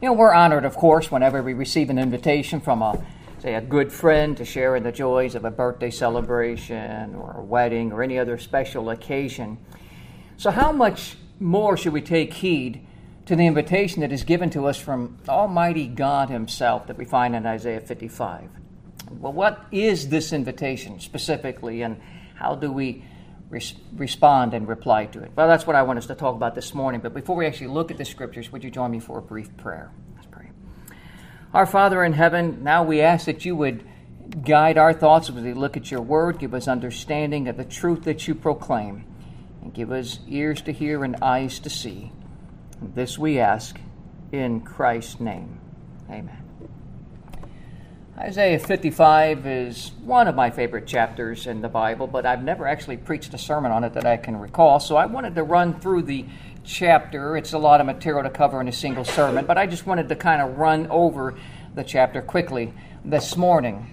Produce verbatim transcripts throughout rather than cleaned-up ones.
You know, we're honored, of course, whenever we receive an invitation from a, say, a good friend to share in the joys of a birthday celebration or a wedding or any other special occasion. So how much more should we take heed to the invitation that is given to us from Almighty God Himself that we find in Isaiah fifty-five? Well, what is this invitation specifically, and how do we res- respond and reply to it? Well, that's what I want us to talk about this morning. But before we actually look at the Scriptures, would you join me for a brief prayer? Let's pray. Our Father in heaven, now we ask that you would guide our thoughts as we look at your word, give us understanding of the truth that you proclaim, and give us ears to hear and eyes to see. And this we ask in Christ's name. Amen. Isaiah fifty-five is one of my favorite chapters in the Bible, but I've never actually preached a sermon on it that I can recall, so I wanted to run through the chapter. It's a lot of material to cover in a single sermon, but I just wanted to kind of run over the chapter quickly this morning.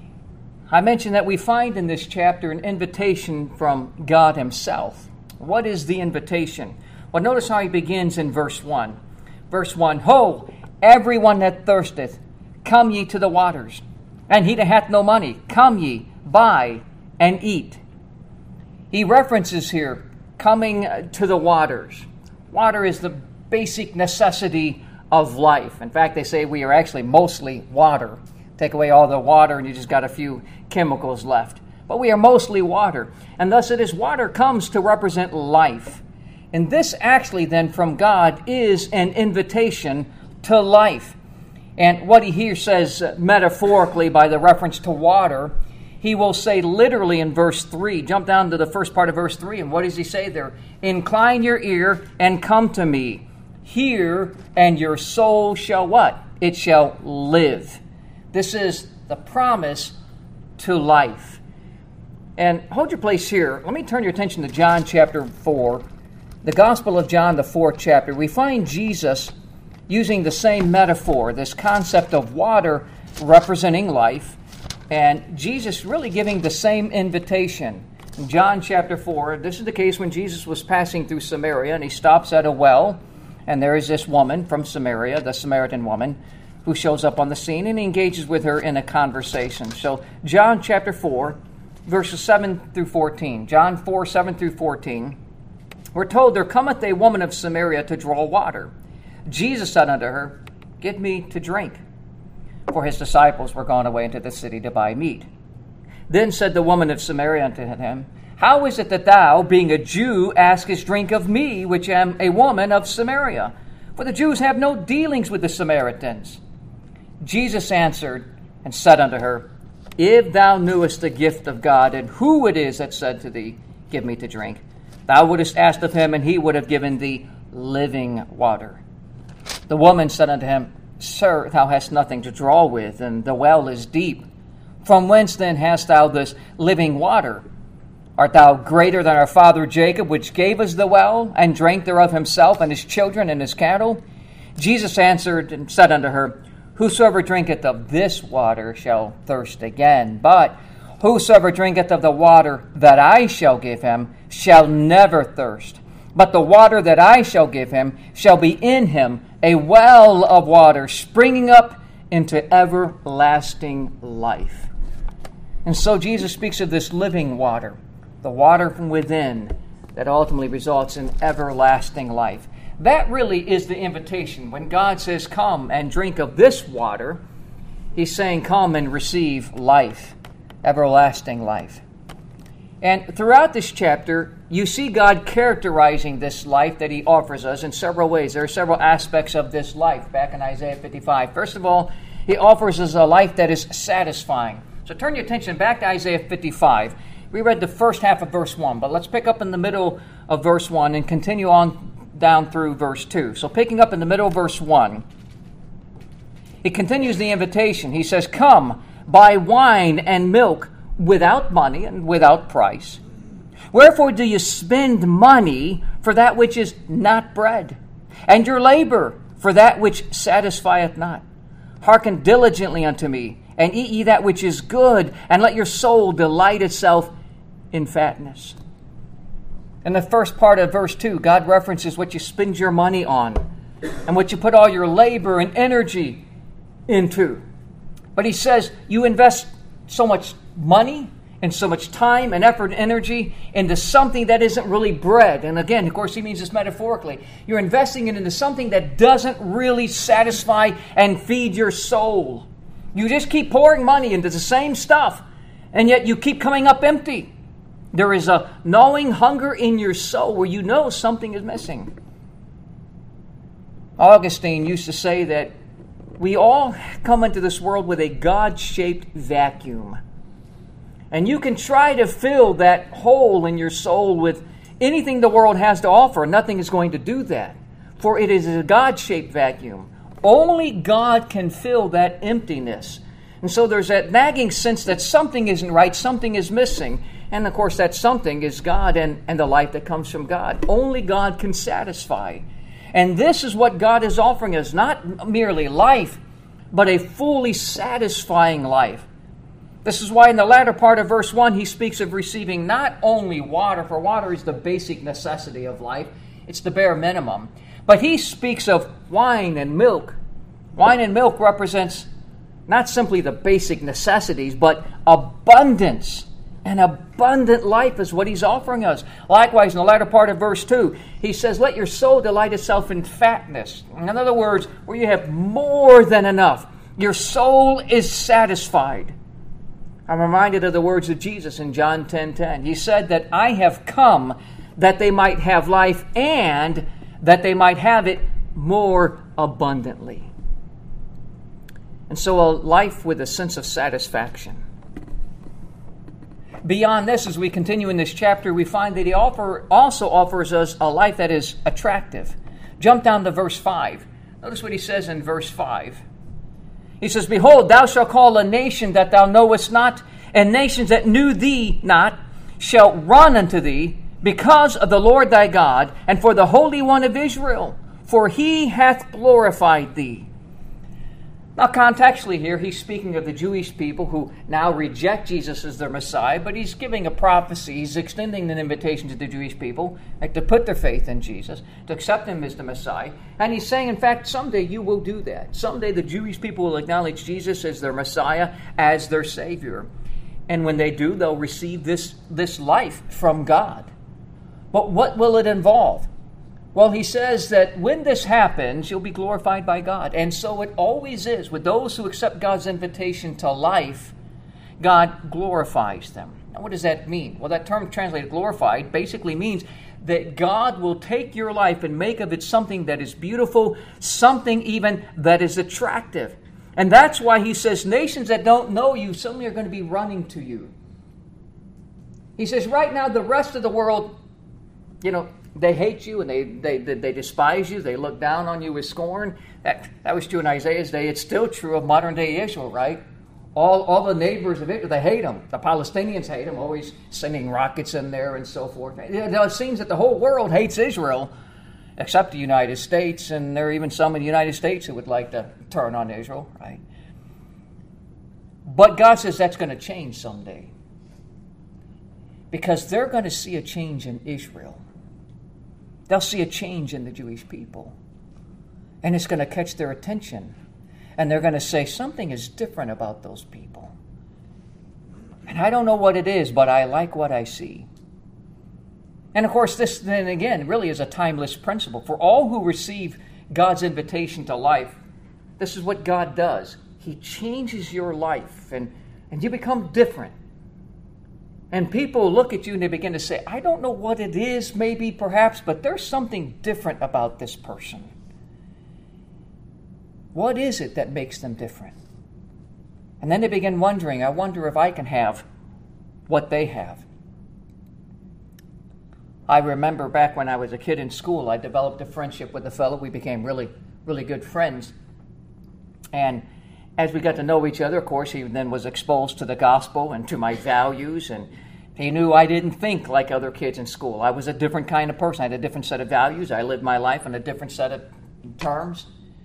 I mentioned that we find in this chapter an invitation from God Himself. What is the invitation? Well, notice how he begins in verse one. Verse one, Ho, everyone that thirsteth, come ye to the waters, and he that hath no money, come ye, buy, and eat. He references here coming to the waters. Water is the basic necessity of life. In fact, they say we are actually mostly water. Take away all the water and you just got a few chemicals left. But we are mostly water. And thus it is water comes to represent life. And this actually then from God is an invitation to life. And what he here says metaphorically by the reference to water, he will say literally in verse three. Jump down to the first part of verse three. And what does he say there? Incline your ear and come to me. Hear, and your soul shall what? It shall live. This is the promise to life. And hold your place here. Let me turn your attention to John chapter four. The Gospel of John, the fourth chapter. We find Jesus using the same metaphor, this concept of water representing life, and Jesus really giving the same invitation. In John chapter four, this is the case when Jesus was passing through Samaria, and he stops at a well, and there is this woman from Samaria, the Samaritan woman, who shows up on the scene, and he engages with her in a conversation. So John chapter four, verses seven through fourteen. John four, seven through fourteen. We're told, There cometh a woman of Samaria to draw water. Jesus said unto her, Get me to drink. For his disciples were gone away into the city to buy meat. Then said the woman of Samaria unto him, How is it that thou, being a Jew, askest drink of me, which am a woman of Samaria? For the Jews have no dealings with the Samaritans. Jesus answered and said unto her, If thou knewest the gift of God, and who it is that said to thee, Give me to drink, thou wouldest asked of him, and he would have given thee living water. The woman said unto him, Sir, thou hast nothing to draw with, and the well is deep. From whence then hast thou this living water? Art thou greater than our father Jacob, which gave us the well, and drank thereof himself, and his children, and his cattle? Jesus answered and said unto her, Whosoever drinketh of this water shall thirst again. But whosoever drinketh of the water that I shall give him shall never thirst. But the water that I shall give him shall be in him a well of water springing up into everlasting life. And so Jesus speaks of this living water, the water from within that ultimately results in everlasting life. That really is the invitation. When God says, Come and drink of this water, He's saying, Come and receive life, everlasting life. And throughout this chapter, you see God characterizing this life that He offers us in several ways. There are several aspects of this life back in Isaiah fifty-five. First of all, He offers us a life that is satisfying. So turn your attention back to Isaiah fifty-five. We read the first half of verse one, but let's pick up in the middle of verse one and continue on down through verse two. So picking up in the middle of verse one, He continues the invitation. He says, Come, buy wine and milk without money and without price. Wherefore do you spend money for that which is not bread, and your labor for that which satisfieth not? Hearken diligently unto me, and eat ye that which is good, and let your soul delight itself in fatness. In the first part of verse two, God references what you spend your money on. and what you put all your labor and energy into. But he says you invest so much money and so much time and effort and energy into something that isn't really bread. And again, of course, he means this metaphorically. You're investing it into something that doesn't really satisfy and feed your soul. You just keep pouring money into the same stuff, and yet you keep coming up empty. There is a gnawing hunger in your soul where you know something is missing. Augustine used to say that we all come into this world with a God-shaped vacuum. And you can try to fill that hole in your soul with anything the world has to offer. Nothing is going to do that, for it is a God-shaped vacuum. Only God can fill that emptiness. And so there's that nagging sense that something isn't right, something is missing. And of course that something is God and, and the life that comes from God. Only God can satisfy. And this is what God is offering us, not merely life, but a fully satisfying life. This is why in the latter part of verse one, he speaks of receiving not only water, for water is the basic necessity of life. It's the bare minimum. But he speaks of wine and milk. Wine and milk represents not simply the basic necessities, but abundance. An abundant life is what he's offering us. Likewise, in the latter part of verse two, he says, let your soul delight itself in fatness. In other words, where you have more than enough. Your soul is satisfied. I'm reminded of the words of Jesus in John ten ten. He said that I have come that they might have life and that they might have it more abundantly. And so a life with a sense of satisfaction. Beyond this, as we continue in this chapter, we find that he offer, also offers us a life that is attractive. Jump down to verse five. Notice what he says in verse five. He says, behold, thou shalt call a nation that thou knowest not, and nations that knew thee not shall run unto thee, because of the Lord thy God, and for the Holy One of Israel, for he hath glorified thee. Now, contextually here, he's speaking of the Jewish people who now reject Jesus as their Messiah, but he's giving a prophecy. He's extending an invitation to the Jewish people like, to put their faith in Jesus, to accept him as the Messiah. And he's saying, in fact, someday you will do that. Someday the Jewish people will acknowledge Jesus as their Messiah, as their Savior. And when they do, they'll receive this, this life from God. But what will it involve? Well, he says that when this happens, you'll be glorified by God. And so it always is. With those who accept God's invitation to life, God glorifies them. Now, what does that mean? Well, that term translated glorified basically means that God will take your life and make of it something that is beautiful, something even that is attractive. And that's why he says nations that don't know you suddenly are going to be running to you. He says right now the rest of the world, you know, they hate you and they, they they despise you. They look down on you with scorn. That that was true in Isaiah's day. It's still true of modern day Israel, right? All all the neighbors of Israel, they hate them. The Palestinians hate them, always sending rockets in there and so forth. It seems that the whole world hates Israel, except the United States, and there are even some in the United States who would like to turn on Israel, right? But God says that's going to change someday, because they're going to see a change in Israel. They'll see a change in the Jewish people. And it's going to catch their attention. And they're going to say, something is different about those people. And I don't know what it is, but I like what I see. And of course, this then again really is a timeless principle. For all who receive God's invitation to life, this is what God does. He changes your life and, and you become different. And people look at you and they begin to say, I don't know what it is, maybe, perhaps, but there's something different about this person. What is it that makes them different? And then they begin wondering, I wonder if I can have what they have. I remember back when I was a kid in school, I developed a friendship with a fellow. We became really, really good friends. And as we got to know each other, of course, he then was exposed to the gospel and to my values, and he knew I didn't think like other kids in school. I was a different kind of person. I had a different set of values. I lived my life on a different set of terms.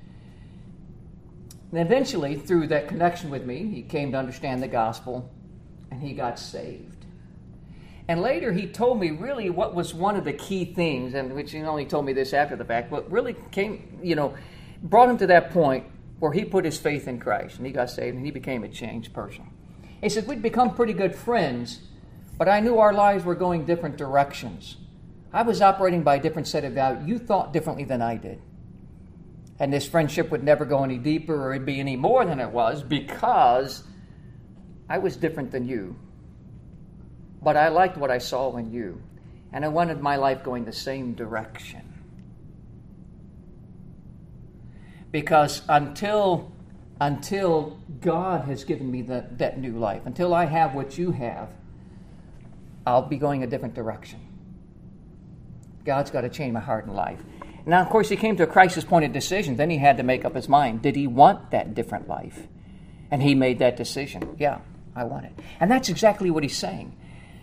And eventually, through that connection with me, he came to understand the gospel, and he got saved. And later he told me really what was one of the key things, and which he only told me this after the fact, but really came, you know, brought him to that point where he put his faith in Christ, and he got saved, and he became a changed person. He said, we'd become pretty good friends, but I knew our lives were going different directions. I was operating by a different set of values. You thought differently than I did. And this friendship would never go any deeper or it'd be any more than it was because I was different than you. But I liked what I saw in you. And I wanted my life going the same direction. Because until, until God has given me that, that new life, until I have what you have, I'll be going a different direction. God's got to change my heart and life. Now, of course, he came to a crisis point of decision. Then he had to make up his mind. Did he want that different life? And he made that decision. Yeah, I want it. And that's exactly what he's saying.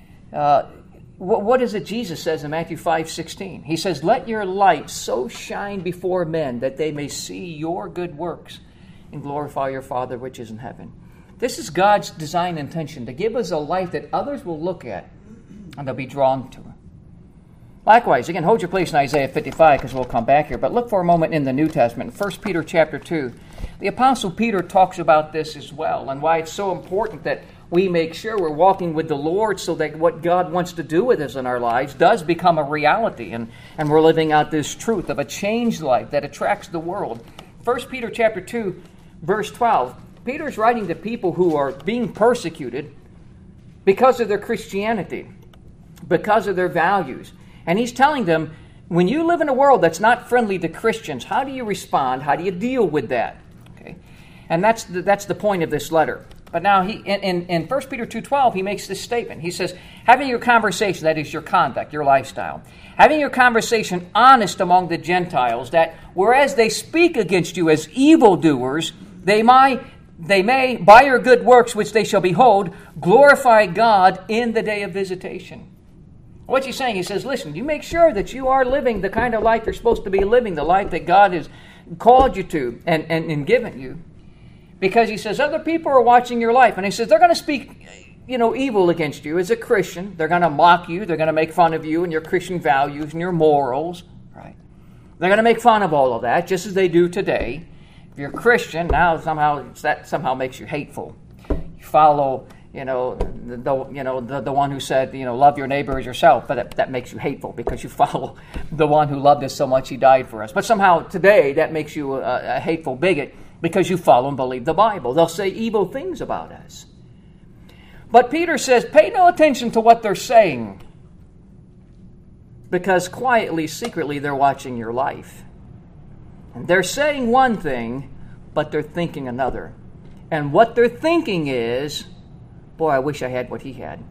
Uh, what, what is it Jesus says in Matthew five sixteen? He says, let your light so shine before men that they may see your good works and glorify your Father which is in heaven. This is God's design intention, to give us a life that others will look at and they'll be drawn to it. Likewise, again, hold your place in Isaiah fifty-five because we'll come back here. But look for a moment in the New Testament, in First Peter chapter two. The Apostle Peter talks about this as well and why it's so important that we make sure we're walking with the Lord so that what God wants to do with us in our lives does become a reality. And, and we're living out this truth of a changed life that attracts the world. First Peter chapter two, verse twelve. Peter's writing to people who are being persecuted because of their Christianity, because of their values. And he's telling them, when you live in a world that's not friendly to Christians, how do you respond? How do you deal with that? Okay, and that's the, that's the point of this letter. But now he in, in, in First Peter two twelve, he makes this statement. He says, having your conversation, that is your conduct, your lifestyle, having your conversation honest among the Gentiles, that whereas they speak against you as evildoers, they might, they may, by your good works which they shall behold, glorify God in the day of visitation. What's he saying? He says, listen, you make sure that you are living the kind of life you're supposed to be living, the life that God has called you to and, and, and given you. Because he says, other people are watching your life. And he says, they're going to speak, you know, evil against you as a Christian. They're going to mock you. They're going to make fun of you and your Christian values and your morals. Right? They're going to make fun of all of that, just as they do today. If you're a Christian, now somehow that somehow makes you hateful. You follow... You know, the, the you know the, the one who said, you know, love your neighbor as yourself, but that, that makes you hateful because you follow the one who loved us so much he died for us. But somehow today that makes you a, a hateful bigot because you follow and believe the Bible. They'll say evil things about us. But Peter says, pay no attention to what they're saying because quietly, secretly, they're watching your life. And they're saying one thing, but they're thinking another. And what they're thinking is, boy, I wish I had what he had.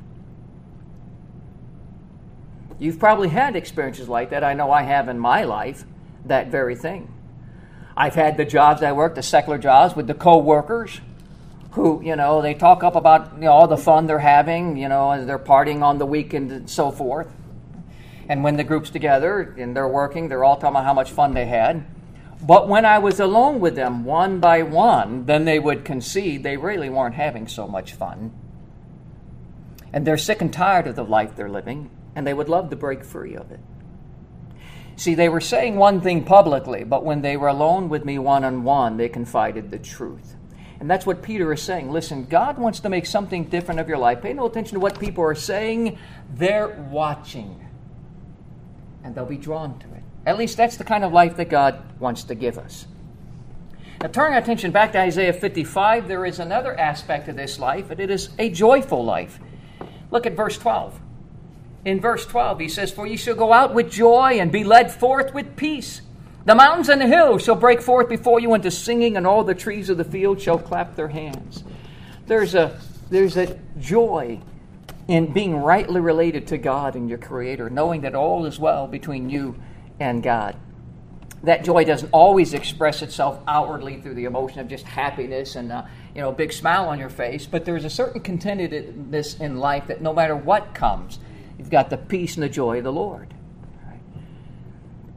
You've probably had experiences like that. I know I have in my life, that very thing. I've had the jobs I worked, the secular jobs, with the co-workers who, you know, they talk up about, you know, all the fun they're having, you know, and they're partying on the weekend and so forth. And when the group's together and they're working, they're all talking about how much fun they had. But when I was alone with them one by one, then they would concede they really weren't having so much fun. And they're sick and tired of the life they're living, and they would love to break free of it. See, they were saying one thing publicly, but when they were alone with me one-on-one, they confided the truth. And that's what Peter is saying. Listen, God wants to make something different of your life. Pay no attention to what people are saying. They're watching, and they'll be drawn to it. At least that's the kind of life that God wants to give us. Now, turning our attention back to Isaiah fifty-five, there is another aspect of this life, and it is a joyful life. Look at verse twelve. In verse twelve, he says, for ye shall go out with joy and be led forth with peace. The mountains and the hills shall break forth before you into singing, and all the trees of the field shall clap their hands. There's a, there's a joy in being rightly related to God and your Creator, knowing that all is well between you and God. That joy doesn't always express itself outwardly through the emotion of just happiness and uh, you know, a big smile on your face, but there's a certain contentedness in life that no matter what comes, you've got the peace and the joy of the Lord. Right?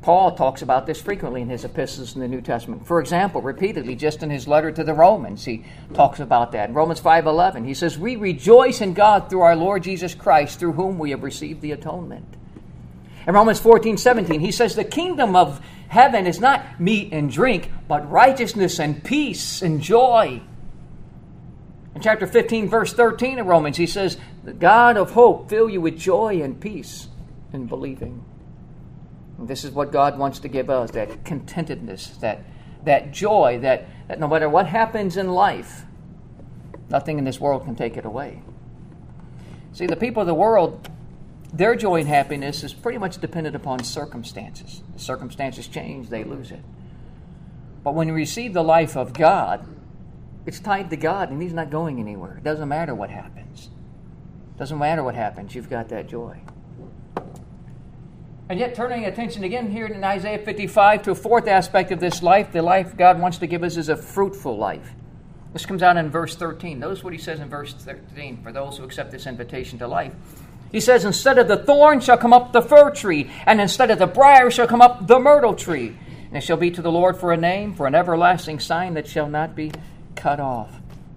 Paul talks about this frequently in his epistles in the New Testament. For example, repeatedly, just in his letter to the Romans, he talks about that. In Romans five eleven, he says, "We rejoice in God through our Lord Jesus Christ, through whom we have received the atonement." In Romans fourteen seventeen, he says, "The kingdom of heaven is not meat and drink, but righteousness and peace and joy." In chapter fifteen, verse thirteen of Romans, he says, "The God of hope fill you with joy and peace in believing." And this is what God wants to give us, that contentedness, that, that joy, that, that no matter what happens in life, nothing in this world can take it away. See, the people of the world, their joy and happiness is pretty much dependent upon circumstances. The circumstances change, they lose it. But when you receive the life of God, it's tied to God, and He's not going anywhere. It doesn't matter what happens. It doesn't matter what happens. You've got that joy. And yet, turning attention again here in Isaiah fifty-five to a fourth aspect of this life, the life God wants to give us is a fruitful life. This comes out in verse thirteen. Notice what he says in verse thirteen for those who accept this invitation to life. He says, "Instead of the thorn shall come up the fir tree, and instead of the briar shall come up the myrtle tree. And it shall be to the Lord for a name, for an everlasting sign that shall not be cut off."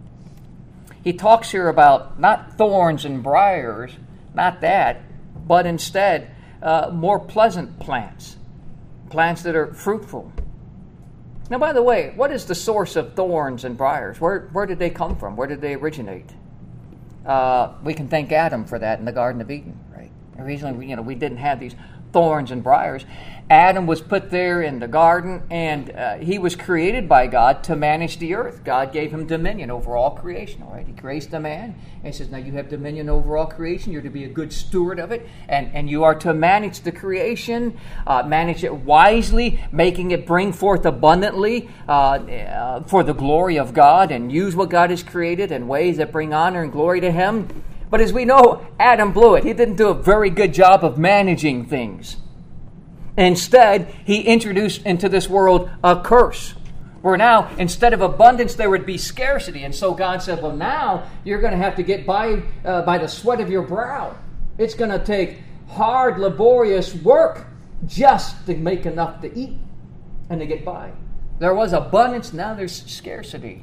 He talks here about not thorns and briars, not that, but instead uh, more pleasant plants, plants that are fruitful. Now, by the way, what is the source of thorns and briars? Where, where did they come from? Where did they originate? Uh, we can thank Adam for that in the Garden of Eden, right? Originally, you know, we didn't have these thorns and briars. Adam was put there in the garden, and uh, he was created by God to manage the earth. God gave him dominion over all creation, all right? He creates the man, and he says, now you have dominion over all creation. You're to be a good steward of it, and, and you are to manage the creation, uh, manage it wisely, making it bring forth abundantly uh, uh, for the glory of God, and use what God has created in ways that bring honor and glory to Him. But as we know, Adam blew it. He didn't do a very good job of managing things. Instead, he introduced into this world a curse, where now, instead of abundance, there would be scarcity. And so God said, well, now you're going to have to get by uh, by the sweat of your brow. It's going to take hard, laborious work just to make enough to eat and to get by. There was abundance, now there's scarcity.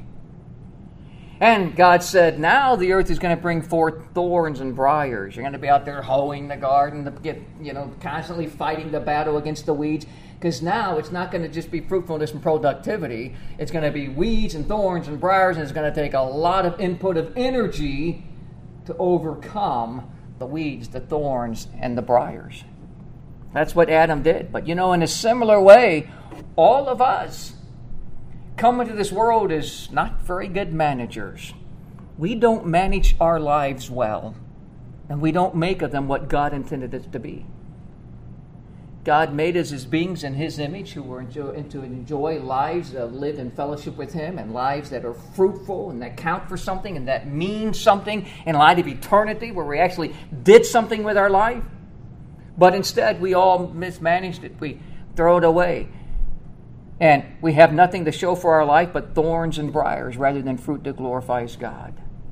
And God said, now the earth is going to bring forth thorns and briars. You're going to be out there hoeing the garden, to get, you know, constantly fighting the battle against the weeds. Because now it's not going to just be fruitfulness and productivity. It's going to be weeds and thorns and briars, and it's going to take a lot of input of energy to overcome the weeds, the thorns, and the briars. That's what Adam did. But, you know, in a similar way, all of us come into this world as not very good managers. We don't manage our lives well, and we don't make of them what God intended it to be. God made us as beings in His image who were to enjoy lives that live in fellowship with Him, and lives that are fruitful and that count for something and that mean something in light of eternity, where we actually did something with our life. But instead, we all mismanaged it. We throw it away. And we have nothing to show for our life but thorns and briars rather than fruit that glorifies God.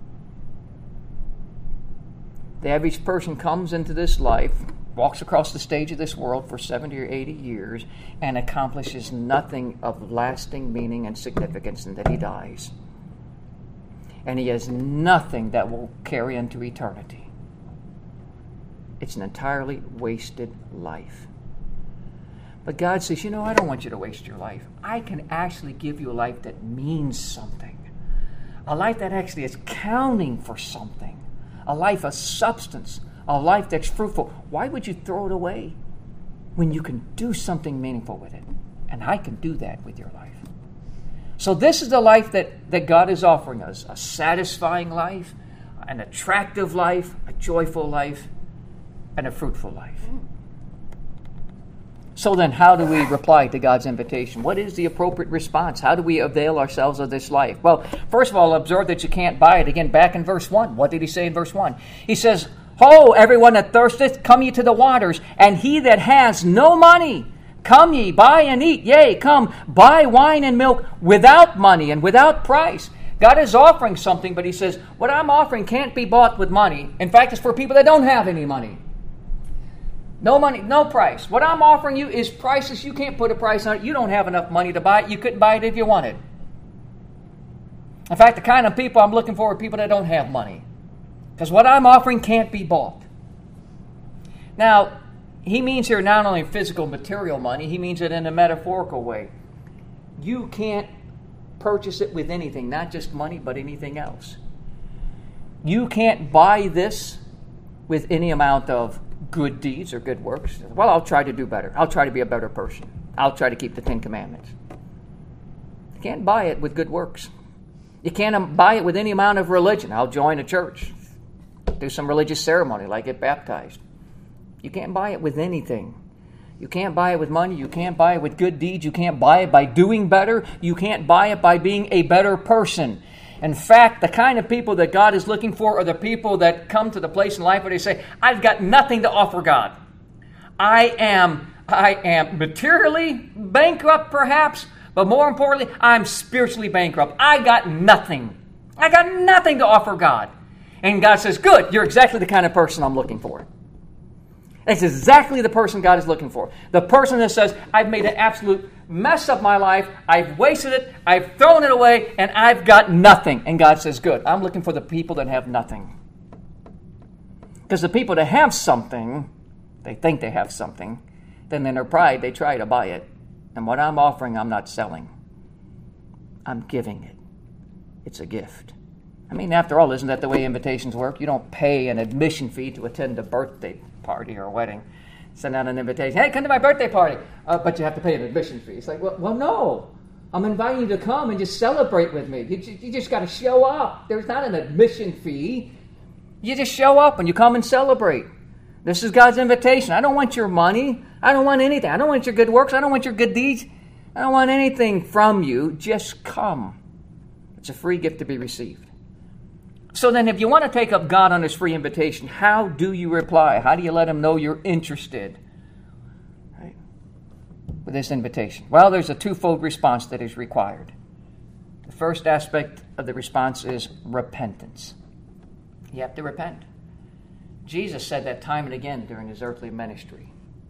The average person comes into this life, walks across the stage of this world for seventy or eighty years, and accomplishes nothing of lasting meaning and significance, and then he dies. And he has nothing that will carry into eternity. It's an entirely wasted life. But God says, you know, I don't want you to waste your life. I can actually give you a life that means something. A life that actually is counting for something. A life of substance. A life that's fruitful. Why would you throw it away when you can do something meaningful with it? And I can do that with your life. So this is the life that, that God is offering us. A satisfying life, an attractive life, a joyful life, and a fruitful life. So then, how do we reply to God's invitation? What is the appropriate response? How do we avail ourselves of this life? Well, first of all, observe that you can't buy it. Again, back in verse one. What did he say in verse one? He says, Ho, everyone that thirsteth, come ye to the waters, and he that has no money, come ye, buy and eat. Yea, come, buy wine and milk without money and without price. God is offering something, but he says, what I'm offering can't be bought with money. In fact, it's for people that don't have any money. No money, no price. What I'm offering you is priceless. You can't put a price on it. You don't have enough money to buy it. You couldn't buy it if you wanted. In fact, the kind of people I'm looking for are people that don't have money. Because what I'm offering can't be bought. Now, he means here not only physical, material money, he means it in a metaphorical way. You can't purchase it with anything, not just money, but anything else. You can't buy this with any amount of good deeds or good works. Well, I'll try to do better. I'll try to be a better person. I'll try to keep the Ten Commandments. You can't buy it with good works. You can't buy it with any amount of religion. I'll join a church, do some religious ceremony, like get baptized. You can't buy it with anything. You can't buy it with money. You can't buy it with good deeds. You can't buy it by doing better. You can't buy it by being a better person. In fact, the kind of people that God is looking for are the people that come to the place in life where they say, I've got nothing to offer God. I am, I am materially bankrupt perhaps, but more importantly, I'm spiritually bankrupt. I got nothing. I got nothing to offer God. And God says, good, you're exactly the kind of person I'm looking for. That's exactly the person God is looking for. The person that says, I've made an absolute mess of my life, I've wasted it, I've thrown it away, and I've got nothing. And God says, good, I'm looking for the people that have nothing. Because the people that have something, they think they have something, then in their pride, they try to buy it. And what I'm offering, I'm not selling. I'm giving it. It's a gift. I mean, after all, isn't that the way invitations work? You don't pay an admission fee to attend a birthday party or a wedding. Send out an invitation. Hey, come to my birthday party. Uh, but you have to pay an admission fee. It's like, well, well, no. I'm inviting you to come and just celebrate with me. You, you just got to show up. There's not an admission fee. You just show up and you come and celebrate. This is God's invitation. I don't want your money. I don't want anything. I don't want your good works. I don't want your good deeds. I don't want anything from you. Just come. It's a free gift to be received. So then if you want to take up God on his free invitation, how do you reply? How do you let him know you're interested, right, with this invitation? Well, there's a twofold response that is required. The first aspect of the response is repentance. You have to repent. Jesus said that time and again during his earthly ministry.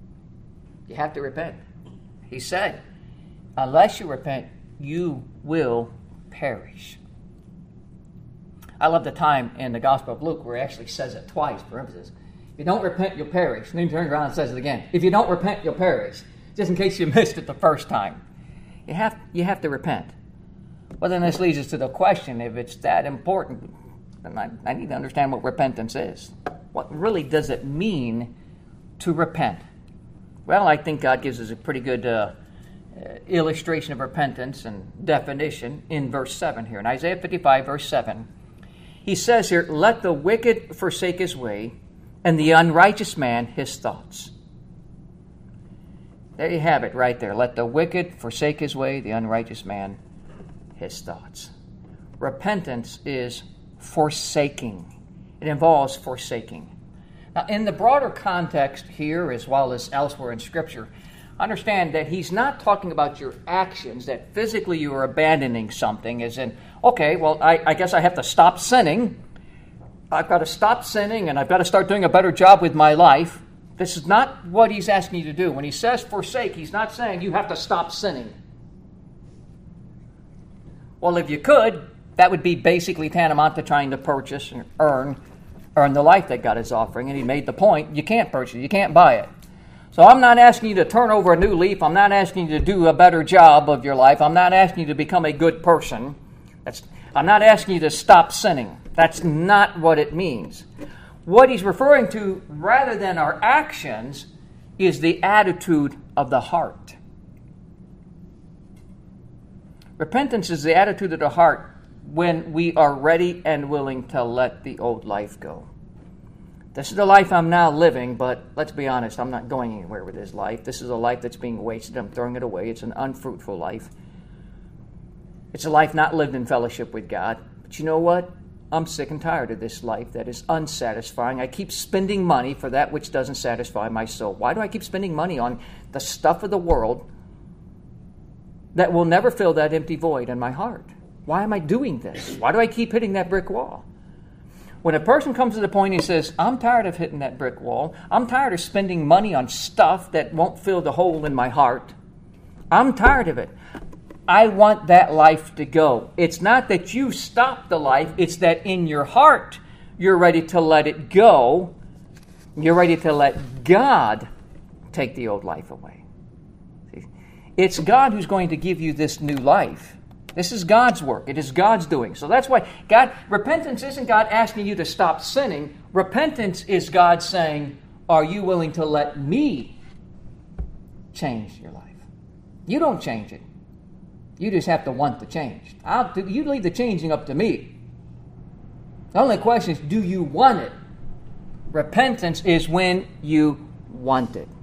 You have to repent. He said, unless you repent, you will perish. I love the time in the Gospel of Luke where he actually says it twice for emphasis. If you don't repent, you'll perish. And then he turns around and says it again. If you don't repent, you'll perish. Just in case you missed it the first time. You have, you have to repent. Well, then this leads us to the question, if it's that important, then I, I need to understand what repentance is. What really does it mean to repent? Well, I think God gives us a pretty good uh, uh, illustration of repentance and definition in verse seven here. In Isaiah fifty-five, verse seven, he says here, let the wicked forsake his way, and the unrighteous man his thoughts. There you have it right there. Let the wicked forsake his way, the unrighteous man his thoughts. Repentance is forsaking. It involves forsaking. Now, in the broader context here, as well as elsewhere in Scripture, understand that he's not talking about your actions, that physically you are abandoning something, as in, okay, well, I, I guess I have to stop sinning. I've got to stop sinning, and I've got to start doing a better job with my life. This is not what he's asking you to do. When he says forsake, he's not saying you have to stop sinning. Well, if you could, that would be basically tantamount to trying to purchase and earn, earn the life that God is offering. And he made the point, you can't purchase it, you can't buy it. So I'm not asking you to turn over a new leaf. I'm not asking you to do a better job of your life. I'm not asking you to become a good person. That's, I'm not asking you to stop sinning. That's not what it means. What he's referring to, rather than our actions, is the attitude of the heart. Repentance is the attitude of the heart when we are ready and willing to let the old life go. This is the life I'm now living, but let's be honest, I'm not going anywhere with this life. This is a life that's being wasted. I'm throwing it away. It's an unfruitful life. It's a life not lived in fellowship with God. But you know what? I'm sick and tired of this life that is unsatisfying. I keep spending money for that which doesn't satisfy my soul. Why do I keep spending money on the stuff of the world that will never fill that empty void in my heart? Why am I doing this? Why do I keep hitting that brick wall? When a person comes to the point and he says, I'm tired of hitting that brick wall. I'm tired of spending money on stuff that won't fill the hole in my heart. I'm tired of it. I want that life to go. It's not that you stop the life. It's that in your heart, you're ready to let it go. You're ready to let God take the old life away. See? It's God who's going to give you this new life. This is God's work. It is God's doing. So that's why God, repentance isn't God asking you to stop sinning. Repentance is God saying, are you willing to let me change your life? You don't change it. You just have to want the change. I'll, you leave the changing up to me. The only question is, do you want it? Repentance is when you want it.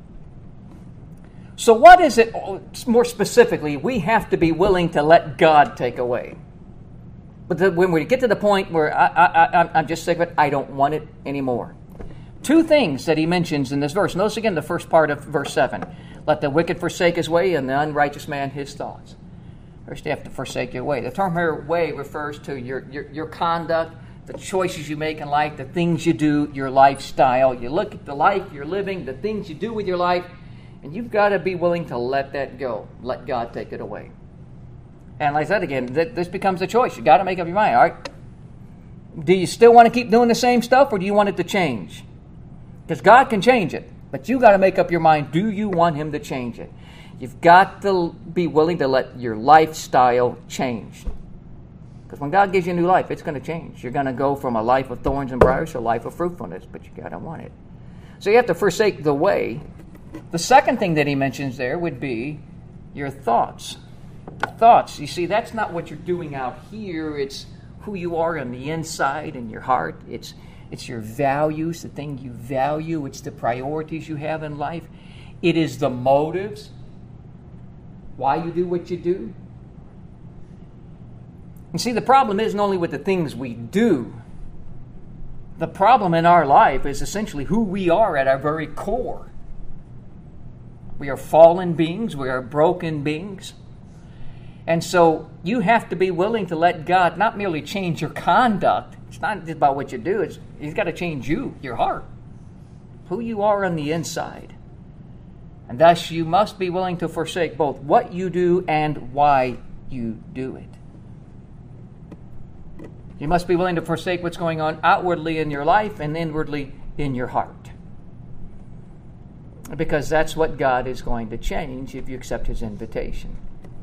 So what is it, more specifically, we have to be willing to let God take away? But the, when we get to the point where I, I, I, I'm just sick of it, I don't want it anymore. Two things that he mentions in this verse. Notice again the first part of verse seven. Let the wicked forsake his way and the unrighteous man his thoughts. First you have to forsake your way. The term here, way, refers to your, your, your conduct, the choices you make in life, the things you do, your lifestyle. You look at the life you're living, the things you do with your life, and you've got to be willing to let that go. Let God take it away. And like I said again, th- this becomes a choice. You've got to make up your mind. All right, do you still want to keep doing the same stuff, or do you want it to change? Because God can change it, but you've got to make up your mind. Do you want Him to change it? You've got to be willing to let your lifestyle change. Because when God gives you a new life, it's going to change. You're going to go from a life of thorns and briars to a life of fruitfulness, but you've got to want it. So you have to forsake the way. The second thing that he mentions there would be your thoughts. The thoughts, you see, that's not what you're doing out here. It's who you are on the inside in your heart. It's it's your values, the thing you value. It's the priorities you have in life. It is the motives, why you do what you do. And see, the problem isn't only with the things we do. The problem in our life is essentially who we are at our very core. We are fallen beings. We are broken beings. And so you have to be willing to let God not merely change your conduct. It's not just about what you do. It's, He's got to change you, your heart, who you are on the inside. And thus you must be willing to forsake both what you do and why you do it. You must be willing to forsake what's going on outwardly in your life and inwardly in your heart. Because that's what God is going to change if you accept His invitation.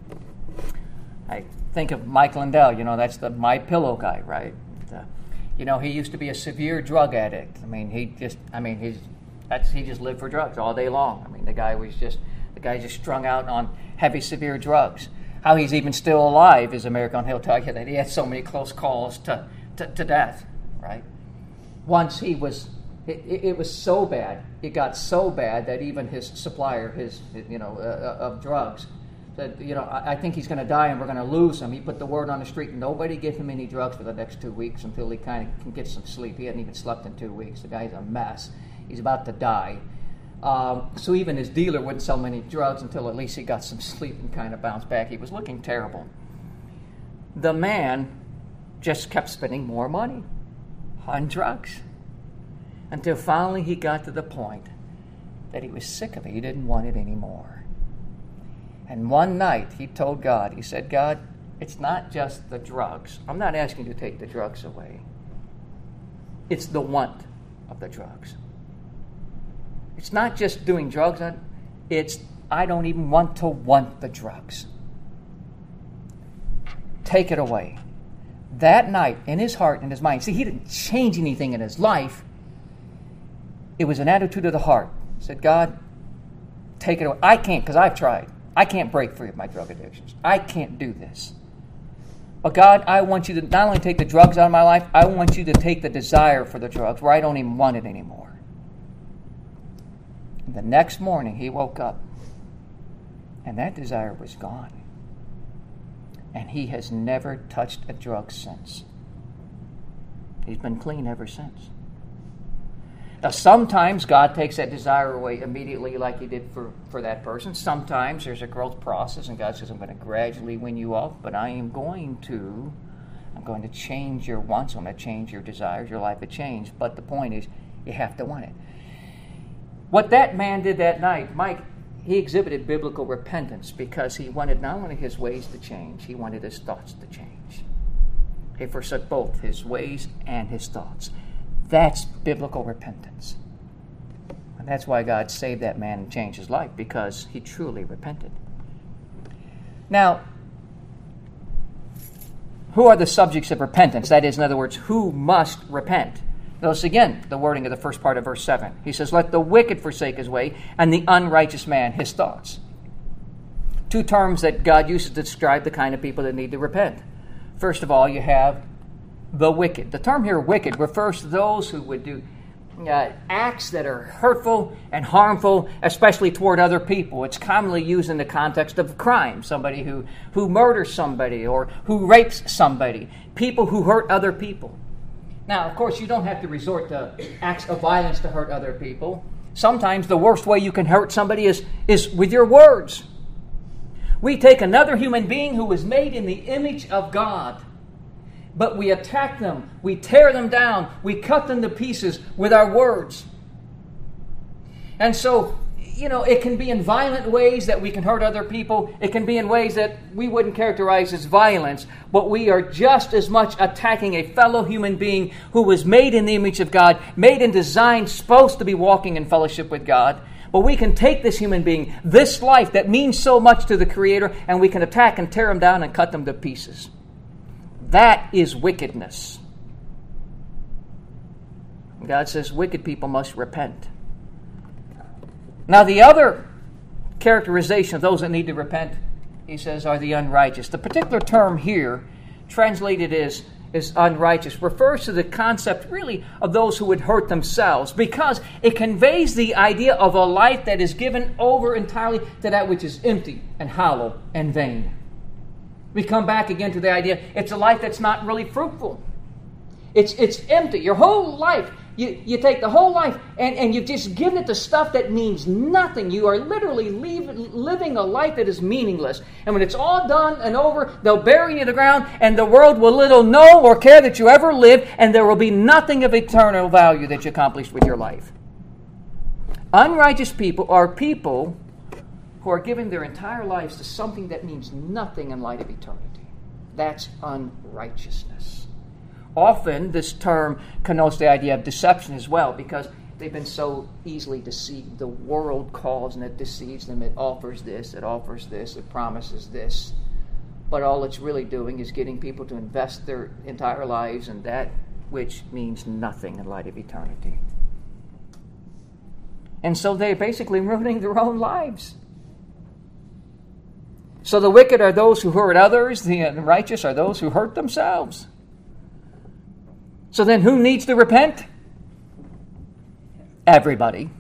I think of Mike Lindell, you know, that's the My Pillow guy, right? Uh, you know, he used to be a severe drug addict. I mean, he just, I mean, he's, that's, he just lived for drugs all day long. I mean, the guy was just, the guy just strung out on heavy, severe drugs. How he's even still alive is a miracle, and he'll tell you that he had so many close calls to, to, to death, right? Once he was, it, it, it was so bad, it got so bad that even his supplier, his, you know, uh, of drugs, said, you know, I, I think he's going to die and we're going to lose him. He put the word on the street, nobody give him any drugs for the next two weeks until he kind of can get some sleep. He hadn't even slept in two weeks. The guy's a mess. He's about to die. Um, so even his dealer wouldn't sell him any drugs until at least he got some sleep and kind of bounced back. He was looking terrible. The man just kept spending more money on drugs until finally he got to the point that he was sick of it. He didn't want it anymore. And one night he told God, he said, God, it's not just the drugs. I'm not asking you to take the drugs away. It's the want of the drugs. It's not just doing drugs. It's, I don't even want to want the drugs. Take it away. That night, in his heart and his mind, see, he didn't change anything in his life. It was an attitude of the heart. He said, God, take it away. I can't, because I've tried. I can't break free of my drug addictions. I can't do this. But God, I want you to not only take the drugs out of my life, I want you to take the desire for the drugs where I don't even want it anymore. And the next morning he woke up and that desire was gone. And he has never touched a drug since. He's been clean ever since. Now, sometimes God takes that desire away immediately like He did for, for that person. Sometimes there's a growth process, and God says, I'm going to gradually wean you off, but I am going to I'm going to change your wants. I'm going to change your desires. Your life will change. But the point is, you have to want it. What that man did that night, Mike, he exhibited biblical repentance because he wanted not only his ways to change, he wanted his thoughts to change. He forsook both his ways and his thoughts. That's biblical repentance. And that's why God saved that man and changed his life, because he truly repented. Now, who are the subjects of repentance? That is, in other words, who must repent? Notice again the wording of the first part of verse seven. He says, let the wicked forsake his way, and the unrighteous man his thoughts. Two terms that God uses to describe the kind of people that need to repent. First of all, you have the wicked. The term here, wicked, refers to those who would do uh, acts that are hurtful and harmful, especially toward other people. It's commonly used in the context of crime. Somebody who, who murders somebody or who rapes somebody. People who hurt other people. Now, of course, you don't have to resort to acts of violence to hurt other people. Sometimes the worst way you can hurt somebody is, is with your words. We take another human being who was made in the image of God, but we attack them, we tear them down, we cut them to pieces with our words. And so, you know, it can be in violent ways that we can hurt other people. It can be in ways that we wouldn't characterize as violence, but we are just as much attacking a fellow human being who was made in the image of God, made and designed, supposed to be walking in fellowship with God. But we can take this human being, this life that means so much to the Creator, and we can attack and tear them down and cut them to pieces. That is wickedness. God says wicked people must repent. Now, the other characterization of those that need to repent, he says, are the unrighteous. The particular term here, translated as, as unrighteous, refers to the concept, really, of those who would hurt themselves, because it conveys the idea of a life that is given over entirely to that which is empty and hollow and vain. We come back again to the idea, it's a life that's not really fruitful. It's, it's empty. Your whole life, You, you take the whole life and, and you've just given it to stuff that means nothing. You are literally leave, living a life that is meaningless. And when it's all done and over, they'll bury you in the ground, and the world will little know or care that you ever lived, and there will be nothing of eternal value that you accomplished with your life. Unrighteous people are people who are giving their entire lives to something that means nothing in light of eternity. That's unrighteousness. Often, this term connotes the idea of deception as well, because they've been so easily deceived. The world calls and it deceives them. It offers this, it offers this, it promises this. But all it's really doing is getting people to invest their entire lives in that which means nothing in light of eternity. And so they're basically ruining their own lives. So the wicked are those who hurt others, the righteous are those who hurt themselves. So then who needs to repent? Everybody.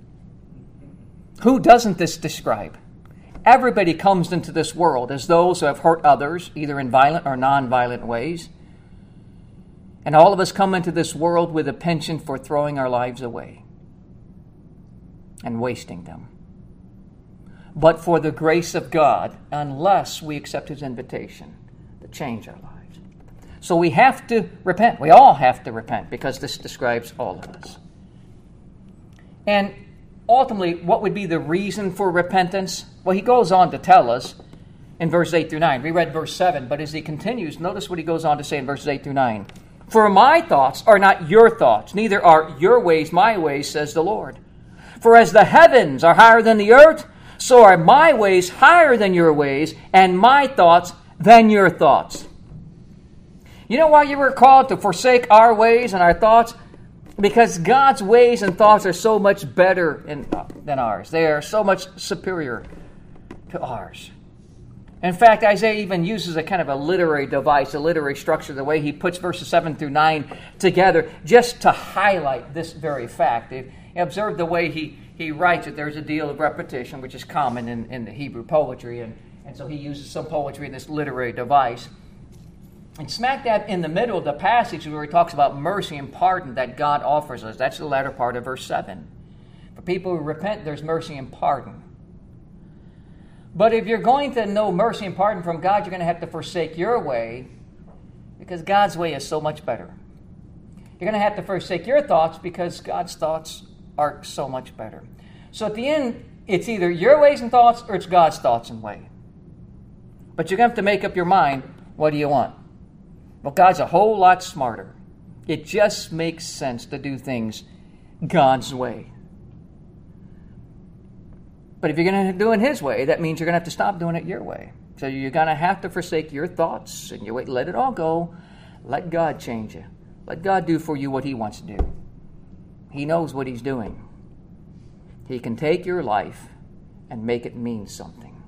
Who doesn't this describe? Everybody comes into this world as those who have hurt others, either in violent or non-violent ways. And all of us come into this world with a penchant for throwing our lives away and wasting them. But for the grace of God, unless we accept His invitation to change our lives. So we have to repent. We all have to repent, because this describes all of us. And ultimately, what would be the reason for repentance? Well, he goes on to tell us in verses eight through nine. We read verse seven, but as he continues, notice what he goes on to say in verses eight through nine. For my thoughts are not your thoughts, neither are your ways my ways, says the Lord. For as the heavens are higher than the earth, so are my ways higher than your ways, and my thoughts than your thoughts. You know why you were called to forsake our ways and our thoughts? Because God's ways and thoughts are so much better in, uh, than ours. They are so much superior to ours. In fact, Isaiah even uses a kind of a literary device, a literary structure, the way he puts verses seven through nine together, just to highlight this very fact. If you observe the way he, he writes it, there's a deal of repetition, which is common in, in the Hebrew poetry, and, and so he uses some poetry in this literary device. And smack dab in the middle of the passage where he talks about mercy and pardon that God offers us. That's the latter part of verse seven. For people who repent, there's mercy and pardon. But if you're going to know mercy and pardon from God, you're going to have to forsake your way because God's way is so much better. You're going to have to forsake your thoughts because God's thoughts are so much better. So at the end, it's either your ways and thoughts or it's God's thoughts and way. But you're going to have to make up your mind, what do you want? Well, God's a whole lot smarter. It just makes sense to do things God's way. But if you're going to do it His way, that means you're going to have to stop doing it your way. So you're going to have to forsake your thoughts and your way. Let it all go. Let God change you. Let God do for you what He wants to do. He knows what He's doing. He can take your life and make it mean something.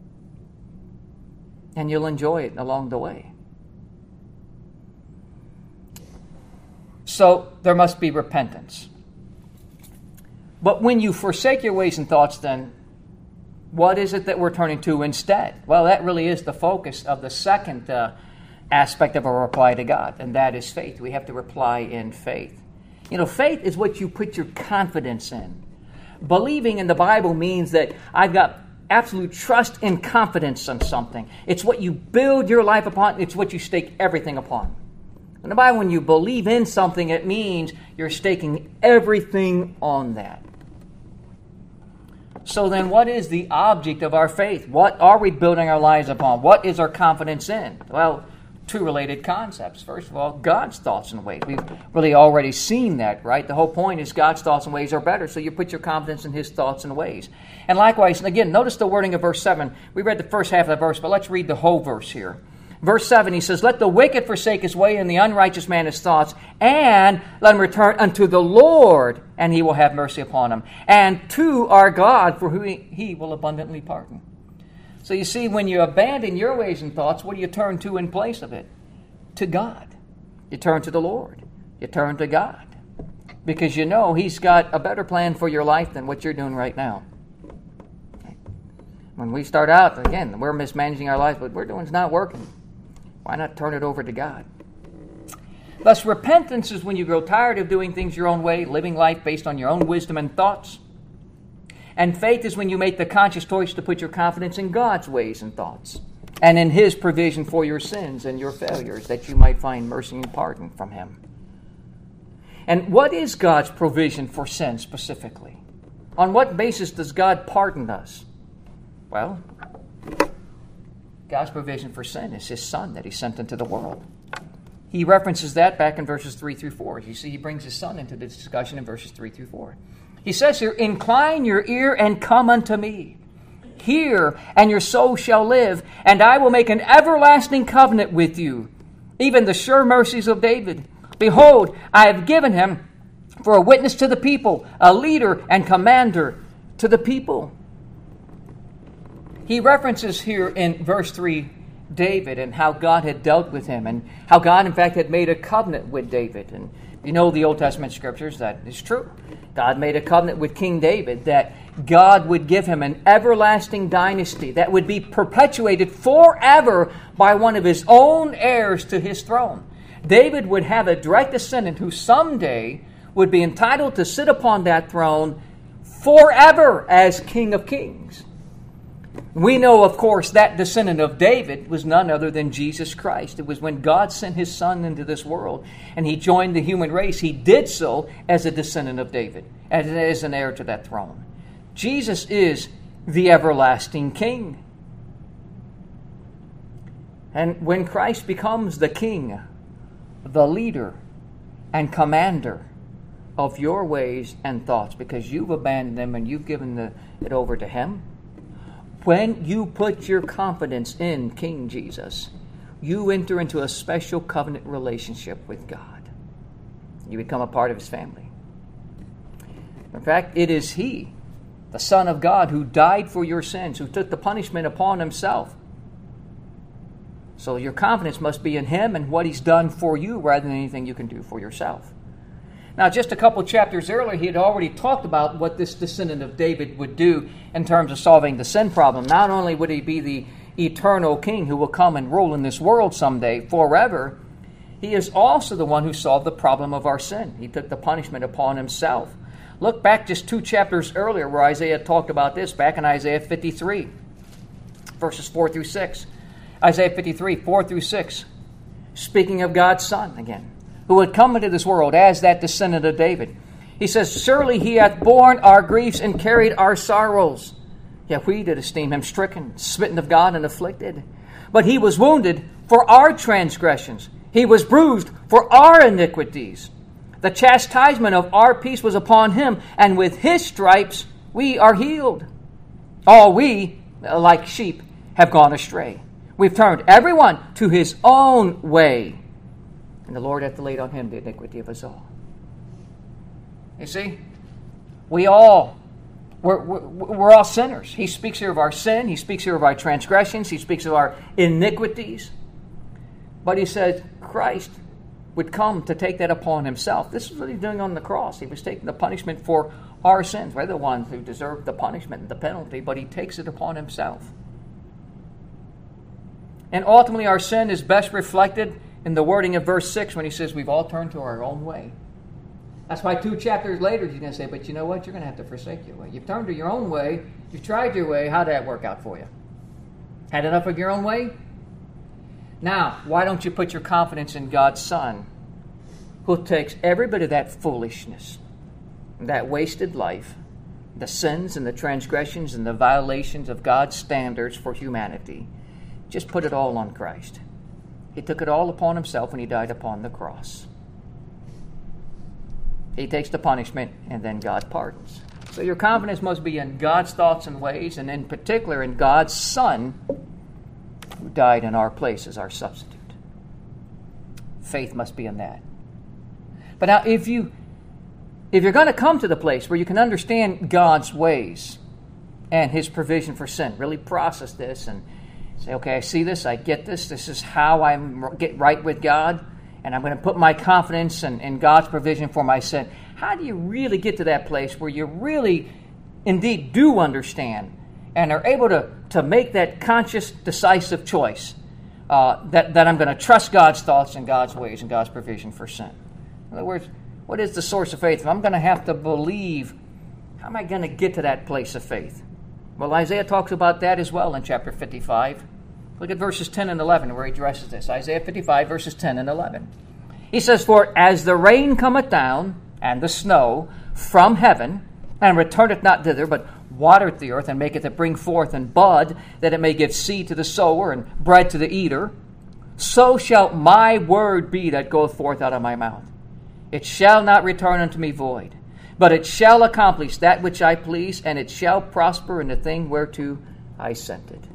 And you'll enjoy it along the way. So there must be repentance. But when you forsake your ways and thoughts, then what is it that we're turning to instead? Well, that really is the focus of the second uh, aspect of a reply to God, and that is faith. We have to reply in faith. You know, faith is what you put your confidence in. Believing in the Bible means that I've got absolute trust and confidence in something. It's what you build your life upon. It's what you stake everything upon. In the Bible, when you believe in something, it means you're staking everything on that. So then what is the object of our faith? What are we building our lives upon? What is our confidence in? Well, two related concepts. First of all, God's thoughts and ways. We've really already seen that, right? The whole point is God's thoughts and ways are better, so you put your confidence in His thoughts and ways. And likewise, and again, notice the wording of verse seven. We read the first half of the verse, but let's read the whole verse here. Verse seven, he says, "Let the wicked forsake his way and the unrighteous man his thoughts, and let him return unto the Lord, and He will have mercy upon him, and to our God, for who he, he will abundantly pardon." So you see, when you abandon your ways and thoughts, what do you turn to in place of it? To God. You turn to the Lord. You turn to God. Because you know He's got a better plan for your life than what you're doing right now. When we start out, again, we're mismanaging our life, but what we're doing is not working. Why not turn it over to God? Thus, repentance is when you grow tired of doing things your own way, living life based on your own wisdom and thoughts. And faith is when you make the conscious choice to put your confidence in God's ways and thoughts, and in His provision for your sins and your failures, that you might find mercy and pardon from Him. And what is God's provision for sin specifically? On what basis does God pardon us? Well, God's provision for sin is His Son that He sent into the world. He references that back in verses three through four. You see, He brings His Son into the discussion in verses three through four. He says here, "Incline your ear and come unto me. Hear, and your soul shall live, and I will make an everlasting covenant with you, even the sure mercies of David. Behold, I have given him for a witness to the people, a leader and commander to the people." He references here in verse three David and how God had dealt with him, and how God, in fact, had made a covenant with David. And you know the Old Testament scriptures, that is true. God made a covenant with King David that God would give him an everlasting dynasty that would be perpetuated forever by one of his own heirs to his throne. David would have a direct descendant who someday would be entitled to sit upon that throne forever as King of Kings. We know, of course, that descendant of David was none other than Jesus Christ. It was when God sent His Son into this world and He joined the human race, He did so as a descendant of David, as, as an heir to that throne. Jesus is the everlasting King. And when Christ becomes the King, the leader and commander of your ways and thoughts, because you've abandoned them and you've given the, it over to Him, when you put your confidence in King Jesus, you enter into a special covenant relationship with God. You become a part of His family. In fact, it is He, the Son of God, who died for your sins, who took the punishment upon Himself. So your confidence must be in Him and what He's done for you rather than anything you can do for yourself. Now, just a couple chapters earlier, he had already talked about what this descendant of David would do in terms of solving the sin problem. Not only would he be the eternal king who will come and rule in this world someday forever, he is also the one who solved the problem of our sin. He took the punishment upon Himself. Look back just two chapters earlier where Isaiah talked about this, back in Isaiah fifty-three, verses four through six. Isaiah fifty-three, four through six. speaking of God's Son again, who had come into this world as that descendant of David. He says, surely he hath borne our griefs and carried our sorrows. Yet we did esteem him stricken, smitten of God, and afflicted. But he was wounded for our transgressions. He was bruised for our iniquities. The chastisement of our peace was upon him, and with his stripes we are healed. All we, like sheep, have gone astray. We've turned everyone to his own way, and the Lord hath laid on him the iniquity of us all. You see, we all, we're, we're, we're all sinners. He speaks here of our sin. He speaks here of our transgressions. He speaks of our iniquities. But he says Christ would come to take that upon himself. This is what he's doing on the cross. He was taking the punishment for our sins. We're the ones who deserve the punishment and the penalty, but he takes it upon himself. And ultimately our sin is best reflected in the wording of verse six when he says we've all turned to our own way. That's why two chapters later he's going to say, but you know what? You're going to have to forsake your way. You've turned to your own way. You've tried your way. How'd that work out for you? Had enough of your own way? Now, why don't you put your confidence in God's Son, who takes every bit of that foolishness, that wasted life, the sins and the transgressions and the violations of God's standards for humanity, just put it all on Christ. He took it all upon himself when he died upon the cross. He takes the punishment, and then God pardons. So your confidence must be in God's thoughts and ways, and in particular in God's Son, who died in our place as our substitute. Faith must be in that. But now, if you if you're going to come to the place where you can understand God's ways and his provision for sin, really process this and say, okay, I see this, I get this, this is how I get right with God, and I'm going to put my confidence in, in God's provision for my sin. How do you really get to that place where you really, indeed, do understand and are able to, to make that conscious, decisive choice uh, that, that I'm going to trust God's thoughts and God's ways and God's provision for sin? In other words, what is the source of faith? If I'm going to have to believe, how am I going to get to that place of faith? Well, Isaiah talks about that as well in chapter fifty-five. Look at verses ten and eleven where he addresses this. Isaiah fifty-five, verses ten and eleven. He says, for as the rain cometh down, and the snow from heaven, and returneth not thither, but watereth the earth, and maketh it bring forth and bud, that it may give seed to the sower, and bread to the eater, so shall my word be that goeth forth out of my mouth. It shall not return unto me void, but it shall accomplish that which I please, and it shall prosper in the thing whereto I sent it.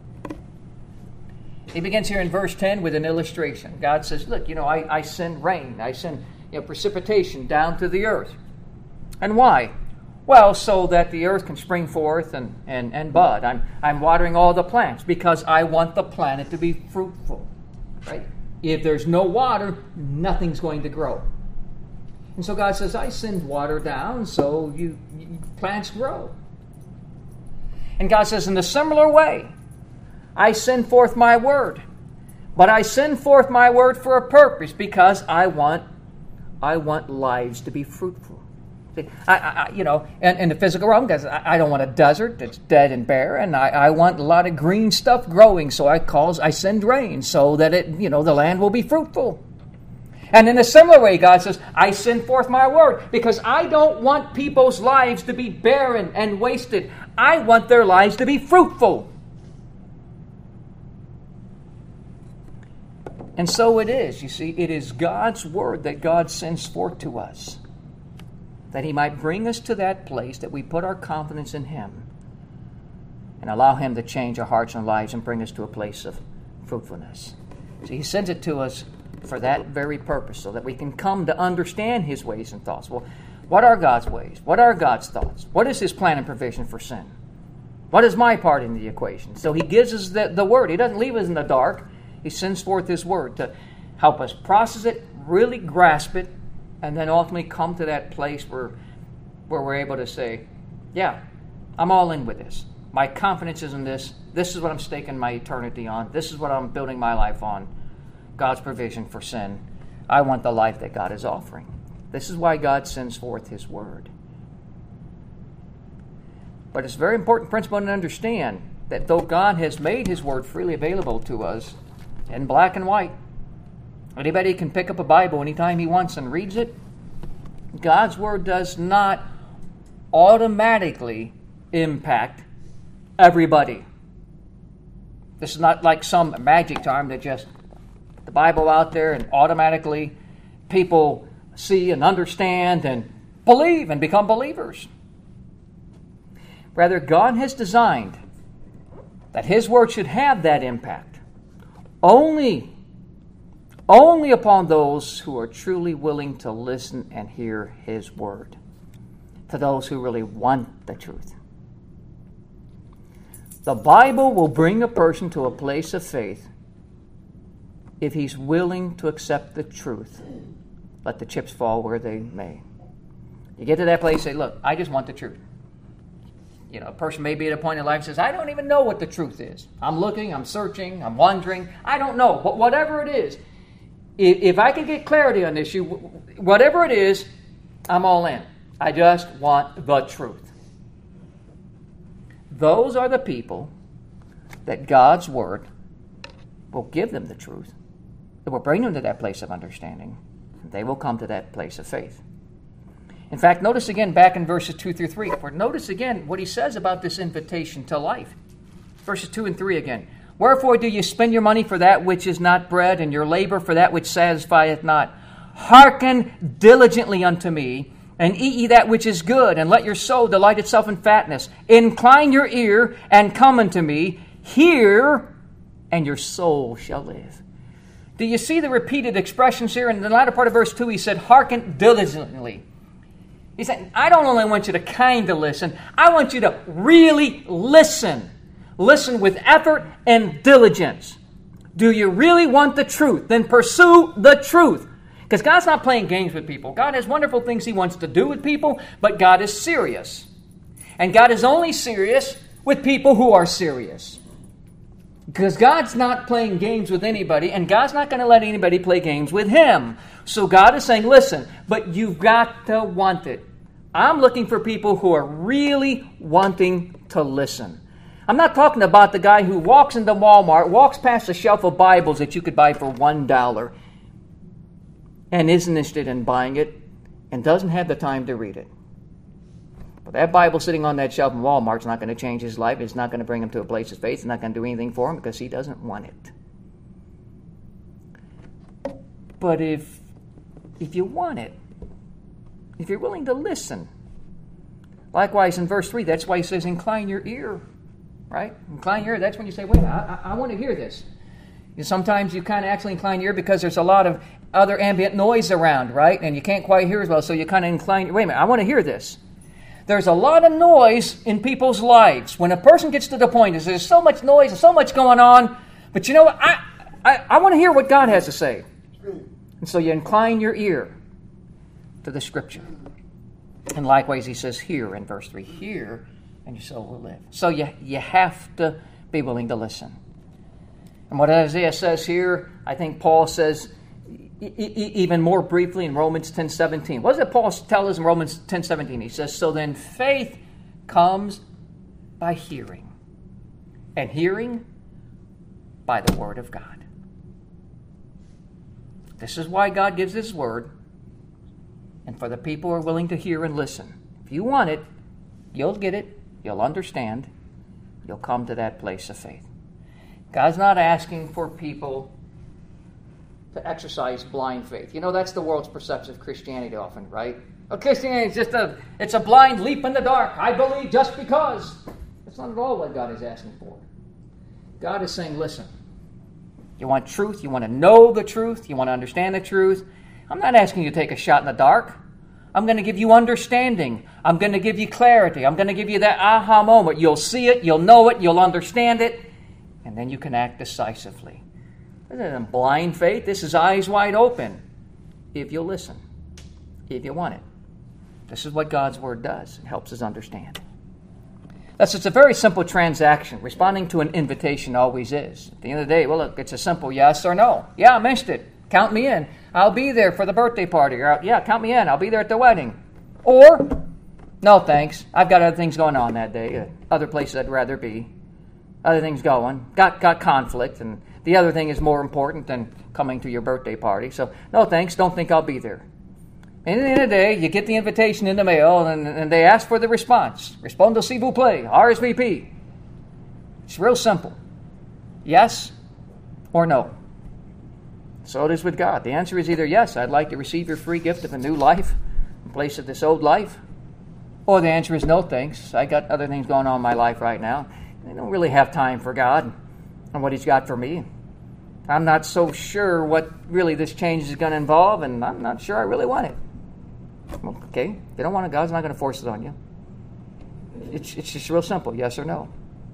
He begins here in verse ten with an illustration. God says, look, you know, I, I send rain. I send you know, precipitation down to the earth. And why? Well, so that the earth can spring forth and, and, and bud. I'm, I'm watering all the plants because I want the planet to be fruitful. Right? If there's no water, nothing's going to grow. And so God says, I send water down so you, you plants grow. And God says, in a similar way, I send forth my word. But I send forth my word for a purpose, because I want I want lives to be fruitful. See, I, I, you know, in, in the physical realm, because I, I don't want a desert that's dead and barren. I, I want a lot of green stuff growing, so I cause I send rain so that it, you know, the land will be fruitful. And in a similar way, God says, I send forth my word, because I don't want people's lives to be barren and wasted. I want their lives to be fruitful. And so it is, you see, it is God's word that God sends forth to us, that he might bring us to that place that we put our confidence in him and allow him to change our hearts and lives and bring us to a place of fruitfulness. See, he sends it to us for that very purpose, so that we can come to understand his ways and thoughts. Well, what are God's ways? What are God's thoughts? What is his plan and provision for sin? What is my part in the equation? So he gives us the, the word. He doesn't leave us in the dark. He sends forth his word to help us process it, really grasp it, and then ultimately come to that place where, where we're able to say, yeah, I'm all in with this. My confidence is in this. This is what I'm staking my eternity on. This is what I'm building my life on. God's provision for sin. I want the life that God is offering. This is why God sends forth his word. But it's a very important principle to understand that though God has made his word freely available to us in black and white, Anybody can pick up a Bible anytime he wants and reads it. God's Word does not automatically impact everybody. This is not like some magic charm that just put the Bible out there and automatically people see and understand and believe and become believers. Rather, God has designed that His Word should have that impact only, only upon those who are truly willing to listen and hear His Word, to those who really want the truth. The Bible will bring a person to a place of faith if he's willing to accept the truth. Let the chips fall where they may. You get to that place, say, look, I just want the truth. You know, a person may be at a point in life that says, I don't even know what the truth is. I'm looking, I'm searching, I'm wondering. I don't know. But whatever it is, if I can get clarity on this issue, whatever it is, I'm all in. I just want the truth. Those are the people that God's Word will give them the truth. It will bring them to that place of understanding. They will come to that place of faith. In fact, notice again back in verses two through three. For notice again what he says about this invitation to life. Verses two and three again. Wherefore do you spend your money for that which is not bread, and your labor for that which satisfieth not? Hearken diligently unto me, and eat ye that which is good, and let your soul delight itself in fatness. Incline your ear, and come unto me. Hear, and your soul shall live. Do you see the repeated expressions here? In the latter part of verse two, he said, hearken diligently. He said, I don't only want you to kind of listen, I want you to really listen. Listen with effort and diligence. Do you really want the truth? Then pursue the truth. Because God's not playing games with people. God has wonderful things He wants to do with people, but God is serious. And God is only serious with people who are serious. Because God's not playing games with anybody, and God's not going to let anybody play games with Him. So God is saying, listen, but you've got to want it. I'm looking for people who are really wanting to listen. I'm not talking about the guy who walks into Walmart, walks past a shelf of Bibles that you could buy for one dollar, and isn't interested in buying it, and doesn't have the time to read it. But that Bible sitting on that shelf in Walmart is not going to change his life. It's not going to bring him to a place of faith. It's not going to do anything for him because he doesn't want it. But if, if you want it, if you're willing to listen, likewise in verse three, that's why he says, incline your ear, right? Incline your ear. That's when you say, wait, I, I, I want to hear this. And sometimes you kind of actually incline your ear because there's a lot of other ambient noise around, right? And you can't quite hear as well, so you kind of incline. Wait a minute, I want to hear this. There's a lot of noise in people's lives. When a person gets to the point, is there's so much noise, there's so much going on, but you know what? I, I, I want to hear what God has to say. And so you incline your ear to the Scripture. And likewise, he says, hear in verse three, hear, and your soul will live. So you, you have to be willing to listen. And what Isaiah says here, I think Paul says e- e- even more briefly in Romans ten seventeen. What does it Paul tell us in Romans ten seventeen? He says, so then faith comes by hearing, and hearing by the Word of God. This is why God gives His Word, and for the people who are willing to hear and listen. If you want it, you'll get it, you'll understand, you'll come to that place of faith. God's not asking for people to exercise blind faith. You know, that's the world's perception of Christianity often, right? Oh, Christianity is just a, it's a blind leap in the dark. I believe just because. That's not at all what God is asking for. God is saying, listen, you want truth, you want to know the truth, you want to understand the truth. I'm not asking you to take a shot in the dark. I'm going to give you understanding. I'm going to give you clarity. I'm going to give you that aha moment. You'll see it, you'll know it, you'll understand it. And then you can act decisively. This isn't blind faith. This is eyes wide open. If you'll listen. If you want it. This is what God's Word does. It helps us understand. That's it's a very simple transaction. Responding to an invitation always is. At the end of the day, well, look, it's a simple yes or no. Yeah, I missed it. Count me in. I'll be there for the birthday party. Or, yeah, count me in. I'll be there at the wedding. Or, no thanks. I've got other things going on that day. Other places I'd rather be. Other things going. Got got conflict. And the other thing is more important than coming to your birthday party. So, no thanks, don't think I'll be there. And at the end of the day, you get the invitation in the mail, and, and they ask for the response. Respondo s'il vous plaît, R S V P. It's real simple. Yes or no. So it is with God. The answer is either yes, I'd like to receive your free gift of a new life in place of this old life. Or the answer is no thanks. I got other things going on in my life right now. I don't really have time for God and what He's got for me. I'm not so sure what really this change is going to involve, and I'm not sure I really want it. Okay, if you don't want it, God's not going to force it on you. It's, it's just real simple, yes or no.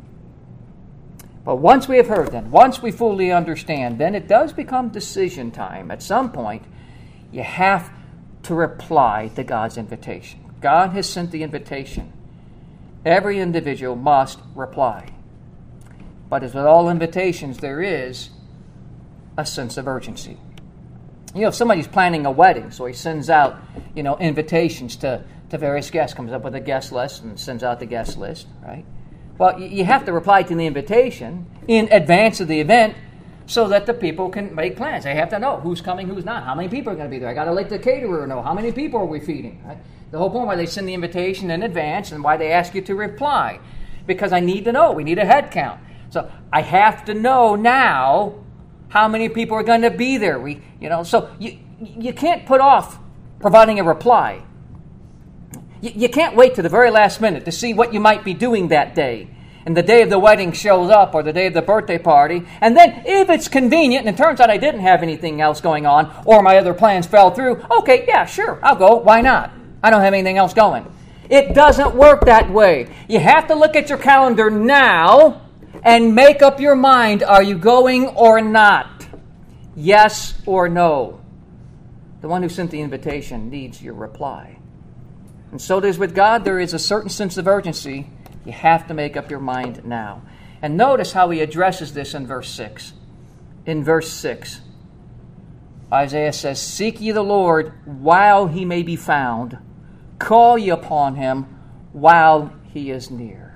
But once we have heard, then, once we fully understand, then it does become decision time. At some point, you have to reply to God's invitation. God has sent the invitation. Every individual must reply. But as with all invitations, there is a sense of urgency. You know, if somebody's planning a wedding, so he sends out, you know, invitations to, to various guests, comes up with a guest list and sends out the guest list, right? Well, you have to reply to the invitation in advance of the event so that the people can make plans. They have to know who's coming, who's not, how many people are going to be there. I got to let the caterer know how many people are we feeding, right? The whole point why they send the invitation in advance and why they ask you to reply. Because I need to know. We need a head count. So I have to know now how many people are going to be there. We, you know, so you you can't put off providing a reply. You, you can't wait to the very last minute to see what you might be doing that day. And the day of the wedding shows up, or the day of the birthday party, and then if it's convenient, and it turns out I didn't have anything else going on, or my other plans fell through, okay, yeah, sure, I'll go. Why not? I don't have anything else going. It doesn't work that way. You have to look at your calendar now and make up your mind, are you going or not? Yes or no? The one who sent the invitation needs your reply. And so it is with God. There is a certain sense of urgency. You have to make up your mind now. And notice how he addresses this in verse six. In verse six, Isaiah says, "Seek ye the Lord while he may be found. Call ye upon him while he is near."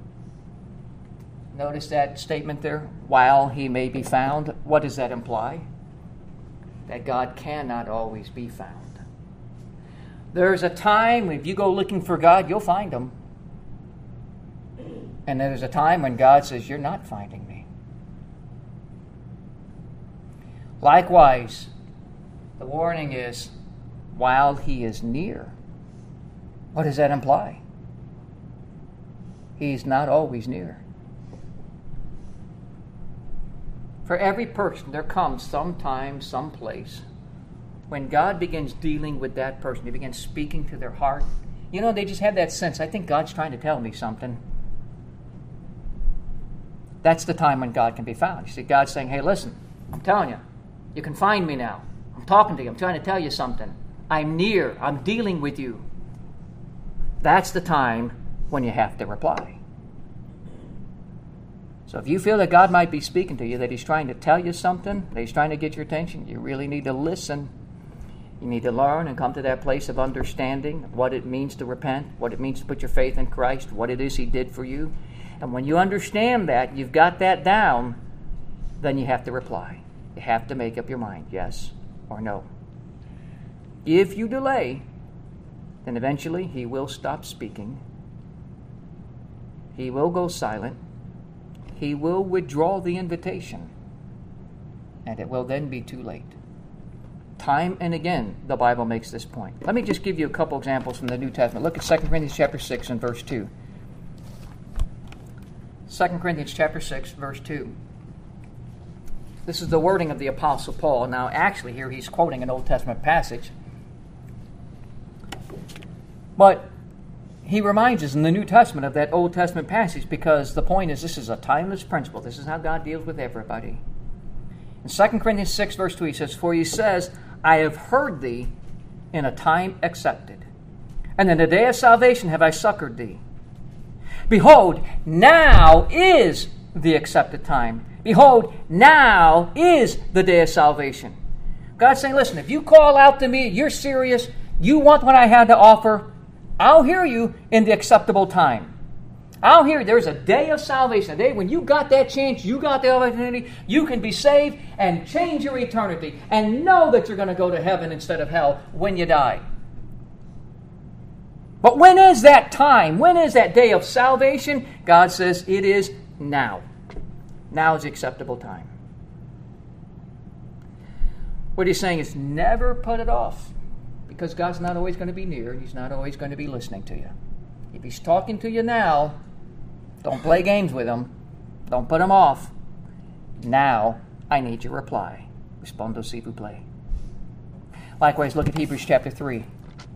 Notice that statement there, while he may be found. What does that imply? That God cannot always be found. There's a time when if you go looking for God, you'll find him. And there's a time when God says, you're not finding me. Likewise, the warning is, while he is near. What does that imply? He's not always near. For every person, there comes some time, some place, when God begins dealing with that person. He begins speaking to their heart. You know, they just have that sense, I think God's trying to tell me something. That's the time when God can be found. You see, God's saying, hey, listen, I'm telling you, you can find me now. I'm talking to you. I'm trying to tell you something. I'm near. I'm dealing with you. That's the time when you have to reply. So if you feel that God might be speaking to you, that he's trying to tell you something, that he's trying to get your attention, you really need to listen. You need to learn and come to that place of understanding what it means to repent, what it means to put your faith in Christ, what it is he did for you. And when you understand that, you've got that down, then you have to reply. You have to make up your mind, yes or no. If you delay, then eventually he will stop speaking. He will go silent. He will withdraw the invitation. And it will then be too late. Time and again, the Bible makes this point. Let me just give you a couple examples from the New Testament. Look at Second Corinthians chapter six and verse two. Second Corinthians chapter six, verse two. This is the wording of the Apostle Paul. Now, actually, here he's quoting an Old Testament passage. But he reminds us in the New Testament of that Old Testament passage because the point is this is a timeless principle. This is how God deals with everybody. In Second Corinthians six, verse two, he says, "For he says, I have heard thee in a time accepted, and in the day of salvation have I succored thee. Behold, now is the accepted time. Behold, now is the day of salvation." God's saying, listen, if you call out to me, you're serious, you want what I had to offer, I'll hear you in the acceptable time. Out here, there's a day of salvation, a day when you got that chance, you got the opportunity, you can be saved and change your eternity and know that you're going to go to heaven instead of hell when you die. But when is that time? When is that day of salvation? God says it is now. Now is the acceptable time. What he's saying is never put it off, because God's not always going to be near and he's not always going to be listening to you. If he's talking to you now, don't play games with him. Don't put him off. Now, I need your reply. Respondo s'il vous plaît. Likewise, look at Hebrews chapter three.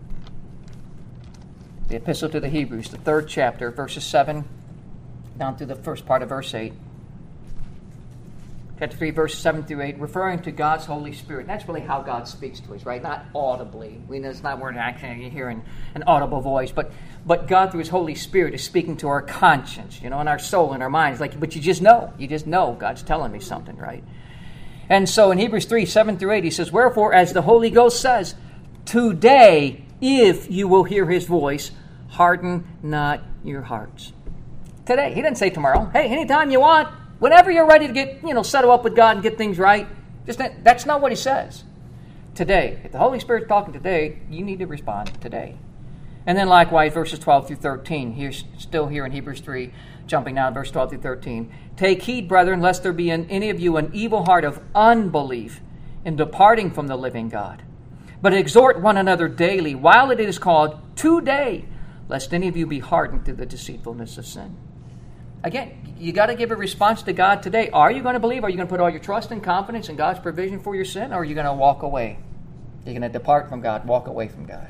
The Epistle to the Hebrews, the third chapter, verses seven down through the first part of verse eight. Chapter three, verses seven through eight, referring to God's Holy Spirit. That's really how God speaks to us, right? Not audibly. We know it's not we're actually hearing an audible voice, but but God through His Holy Spirit is speaking to our conscience, you know, and our soul and our minds. Like, but you just know, you just know God's telling me something, right? And so in Hebrews three, seven through eight, he says, "Wherefore, as the Holy Ghost says, today, if you will hear His voice, harden not your hearts." Today. He didn't say tomorrow. Hey, anytime you want. Whenever you're ready to get, you know, settle up with God and get things right, just that, that's not what he says. Today. If the Holy Spirit's talking today, you need to respond today. And then likewise, verses twelve through thirteen, here's still here in Hebrews three, jumping down verse twelve through thirteen. "Take heed, brethren, lest there be in any of you an evil heart of unbelief in departing from the living God. But exhort one another daily, while it is called today, lest any of you be hardened through the deceitfulness of sin." Again, you got to give a response to God today. Are you going to believe? Are you going to put all your trust and confidence in God's provision for your sin? Or are you going to walk away? You're going to depart from God, walk away from God.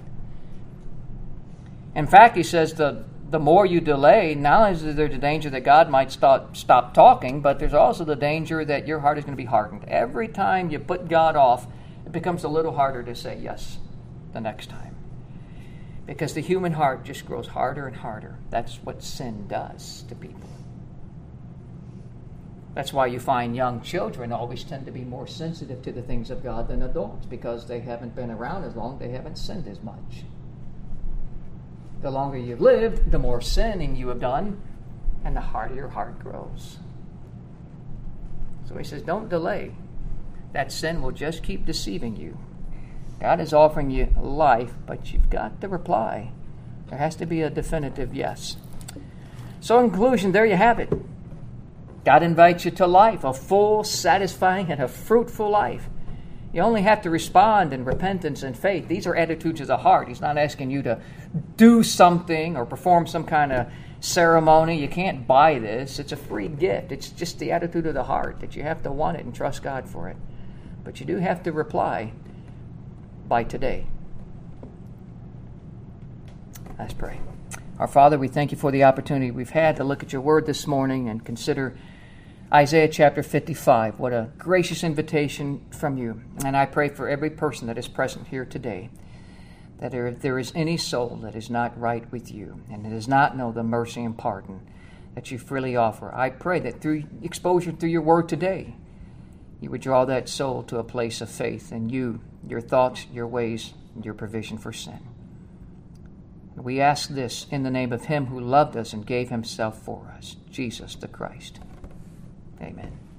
In fact, he says the, the more you delay, not only is there the danger that God might stop, stop talking, but there's also the danger that your heart is going to be hardened. Every time you put God off, it becomes a little harder to say yes the next time. Because the human heart just grows harder and harder. That's what sin does to people. That's why you find young children always tend to be more sensitive to the things of God than adults, because they haven't been around as long, they haven't sinned as much. The longer you've lived, the more sinning you have done, and the harder your heart grows. So he says, don't delay. That sin will just keep deceiving you. God is offering you life, but you've got to reply. There has to be a definitive yes. So in conclusion, there you have it. God invites you to life, a full, satisfying, and a fruitful life. You only have to respond in repentance and faith. These are attitudes of the heart. He's not asking you to do something or perform some kind of ceremony. You can't buy this. It's a free gift. It's just the attitude of the heart that you have to want it and trust God for it. But you do have to reply by today. Let's pray. Our Father, we thank you for the opportunity we've had to look at your word this morning and consider Isaiah chapter fifty-five. What a gracious invitation from you. And I pray for every person that is present here today, that if there is any soul that is not right with you and that does not know the mercy and pardon that you freely offer, I pray that through exposure through your word today, you would draw that soul to a place of faith in you, your thoughts, your ways, and your provision for sin. We ask this in the name of him who loved us and gave himself for us, Jesus the Christ. Amen.